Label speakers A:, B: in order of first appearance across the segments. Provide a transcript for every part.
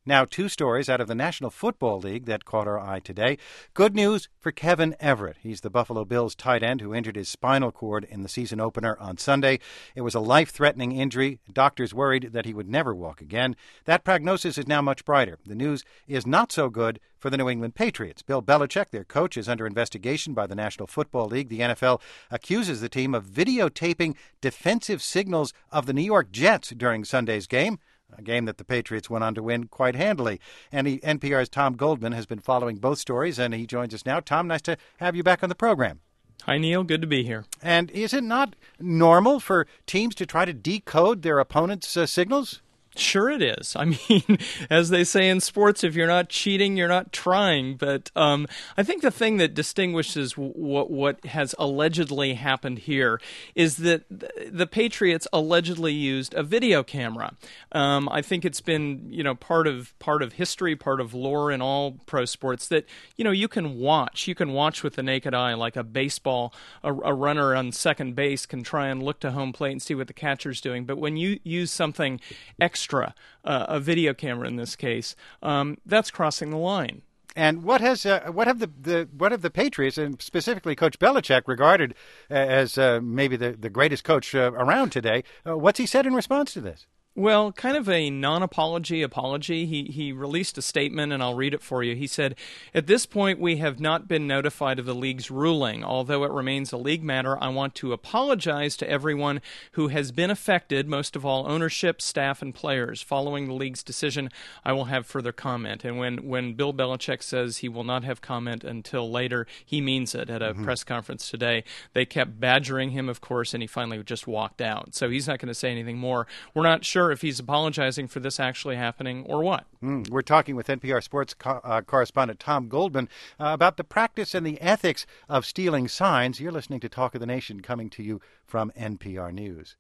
A: Now, two stories out of the National Football League that caught our eye today. Good news for Kevin Everett. He's the Buffalo Bills tight end who injured his spinal cord in the season opener on Sunday. It was a life-threatening injury. Doctors worried that he would never walk again. That prognosis is now much brighter. The news is not so good for the New England Patriots. Bill Belichick, their coach, is under investigation by the National Football League. The NFL accuses the team of videotaping defensive signals of the New York Jets during Sunday's game, a game that the Patriots went on to win quite handily. And NPR's Tom Goldman has been following both stories, and he joins us now. Tom, nice to have you back on the program.
B: Hi, Neil. Good to be here.
A: And is it not normal for teams to try to decode their opponents' signals?
B: Sure it is. I mean, as they say in sports, if you're not cheating, you're not trying. But I think the thing that distinguishes what has allegedly happened here is that the Patriots allegedly used a video camera. I think it's been, part of history, part of lore in all pro sports that, you can watch. You can watch with the naked eye, like a baseball, a runner on second base can try and look to home plate and see what the catcher's doing. But when you use something extra, a video camera in this case, that's crossing the line.
A: And what have the Patriots, and specifically Coach Belichick, regarded as maybe the greatest coach around today? What's he said in response to this?
B: Well, kind of a non-apology apology. He released a statement, and I'll read it for you. He said, "At this point, we have not been notified of the league's ruling. Although it remains a league matter, I want to apologize to everyone who has been affected, most of all ownership, staff, and players. Following the league's decision, I will have further comment." And when Bill Belichick says he will not have comment until later, he means it. At a press conference today, they kept badgering him, of course, and he finally just walked out. So he's not going to say anything more. We're not sure if he's apologizing for this actually happening or what.
A: We're talking with NPR sports correspondent Tom Goldman about the practice and the ethics of stealing signs. You're listening to Talk of the Nation, coming to you from NPR News.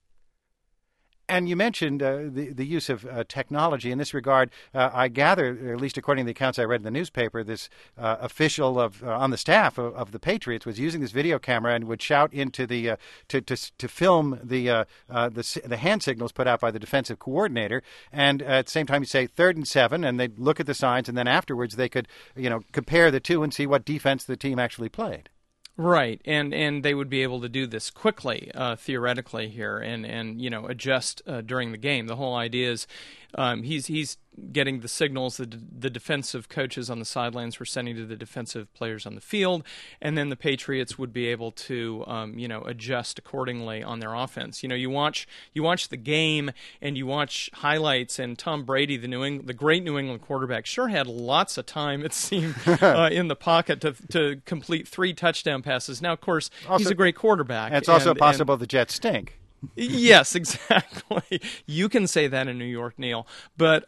A: And you mentioned the use of technology. In this regard, I gather, at least according to the accounts I read in the newspaper, this official on the staff of the Patriots was using this video camera and would shout into the to film the hand signals put out by the defensive coordinator. And at the same time, you say 3rd and 7, and they'd look at the signs, and then afterwards they could compare the two and see what defense the team actually played.
B: Right, and they would be able to do this quickly, theoretically here, and adjust during the game. The whole idea is he's getting the signals that the defensive coaches on the sidelines were sending to the defensive players on the field, and then the Patriots would be able to adjust accordingly on their offense. You watch the game and you watch highlights, and Tom Brady, the great New England quarterback, sure had lots of time, it seemed, in the pocket to complete 3 touchdown passes. Now, of course, he's a great quarterback.
A: And it's also possible the Jets stink.
B: Yes, exactly. You can say that in New York, Neil. But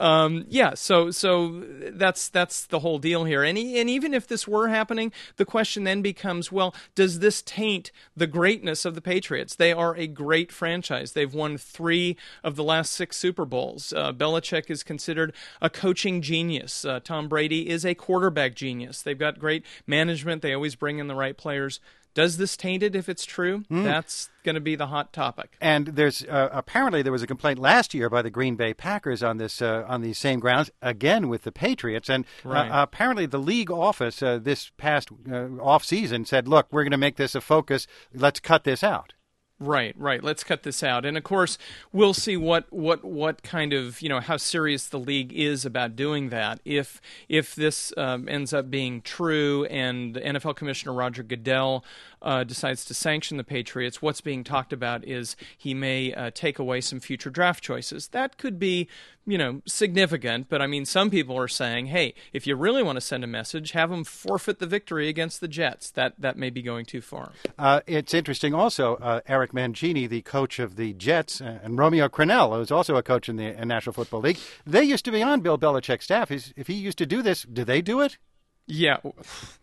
B: so that's the whole deal here. And even if this were happening, the question then becomes, well, does this taint the greatness of the Patriots? They are a great franchise. They've won 3 of the last 6 Super Bowls. Belichick is considered a coaching genius. Tom Brady is a quarterback genius. They've got great management. They always bring in the right players. Does this taint it if it's true? That's going to be the hot topic.
A: And there's apparently there was a complaint last year by the Green Bay Packers on this on these same grounds, again with the Patriots. And apparently the league office this past off season said, look, we're going to make this a focus. Let's cut this out.
B: Right. Let's cut this out. And of course, we'll see what kind of, how serious the league is about doing that. If this ends up being true and NFL Commissioner Roger Goodell decides to sanction the Patriots, what's being talked about is he may take away some future draft choices. That could be, significant. But I mean, some people are saying, hey, if you really want to send a message, have them forfeit the victory against the Jets. That may be going too far.
A: It's interesting also, Eric Mangini, the coach of the Jets, and Romeo Crennel, who's also a coach in the National Football League, they used to be on Bill Belichick's staff. If he used to do this, do they do it?
B: Yeah.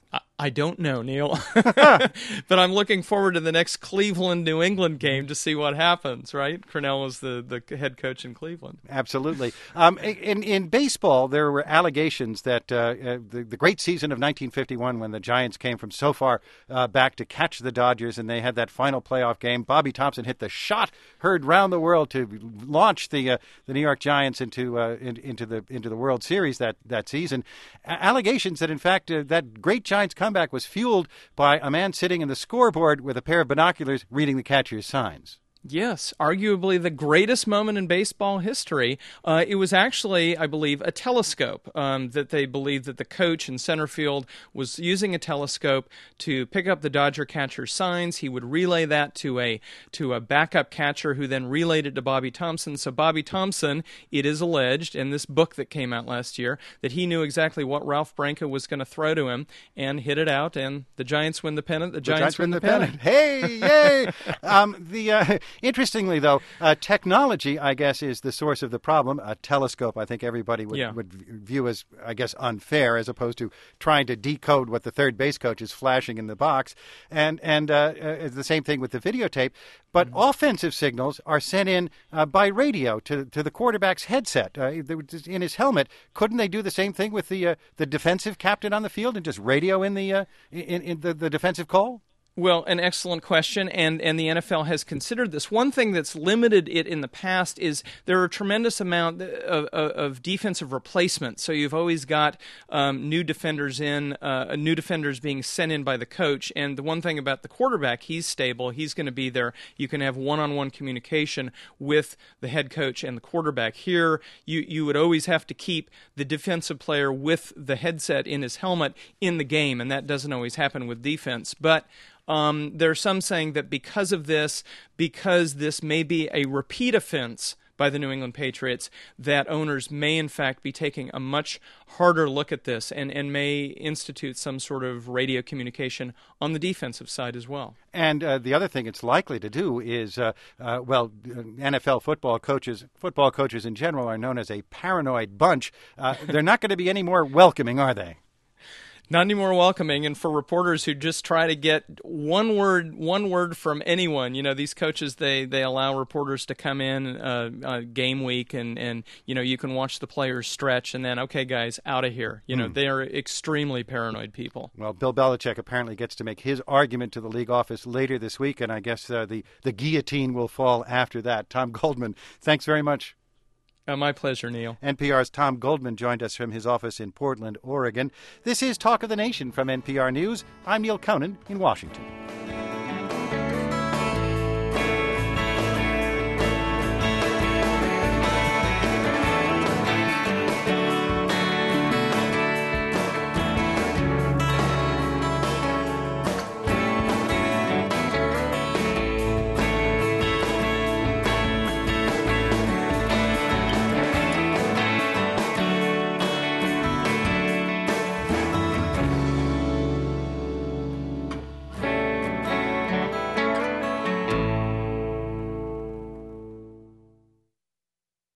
B: I don't know, Neil. But I'm looking forward to the next Cleveland-New England game to see what happens, right? Crennel is the head coach in Cleveland.
A: Absolutely. In baseball, there were allegations that the great season of 1951, when the Giants came from so far back to catch the Dodgers, and they had that final playoff game, Bobby Thompson hit the shot heard round the world to launch the New York Giants into the World Series that season. Allegations that, in fact, that great Giants comeback was fueled by a man sitting in the scoreboard with a pair of binoculars reading the catcher's signs.
B: Yes, arguably the greatest moment in baseball history. It was actually, I believe, a telescope that they believed that the coach in center field was using a telescope to pick up the Dodger catcher's signs. He would relay that to a backup catcher who then relayed it to Bobby Thompson. So Bobby Thompson, it is alleged in this book that came out last year, that he knew exactly what Ralph Branca was going to throw to him and hit it out, and the Giants win the pennant. The Giants win the pennant.
A: Hey, yay! Interestingly, though, technology, I guess, is the source of the problem. A telescope, I think everybody would view as, I guess, unfair, as opposed to trying to decode what the third base coach is flashing in the box. And the same thing with the videotape. But offensive signals are sent in by radio to the quarterback's headset in his helmet. Couldn't they do the same thing with the defensive captain on the field and just radio in the defensive call?
B: Well, an excellent question, and the NFL has considered this. One thing that's limited it in the past is there are a tremendous amount of defensive replacement. So you've always got new defenders being sent in by the coach. And the one thing about the quarterback, he's stable. He's going to be there. You can have one-on-one communication with the head coach and the quarterback. Here, you would always have to keep the defensive player with the headset in his helmet in the game, and that doesn't always happen with defense. But there are some saying that because this may be a repeat offense by the New England Patriots, that owners may in fact be taking a much harder look at this and may institute some sort of radio communication on the defensive side as well.
A: And the other thing it's likely to do is, NFL football coaches in general are known as a paranoid bunch. They're not going to be any more welcoming, are they?
B: Not any more welcoming, and for reporters who just try to get one word from anyone, these coaches, they allow reporters to come in game week, and you can watch the players stretch, and then, okay, guys, out of here. They are extremely paranoid people.
A: Well, Bill Belichick apparently gets to make his argument to the league office later this week, and I guess the guillotine will fall after that. Tom Goldman, thanks very much.
B: My pleasure, Neil.
A: NPR's Tom Goldman joined us from his office in Portland, Oregon. This is Talk of the Nation from NPR News. I'm Neil Conan in Washington.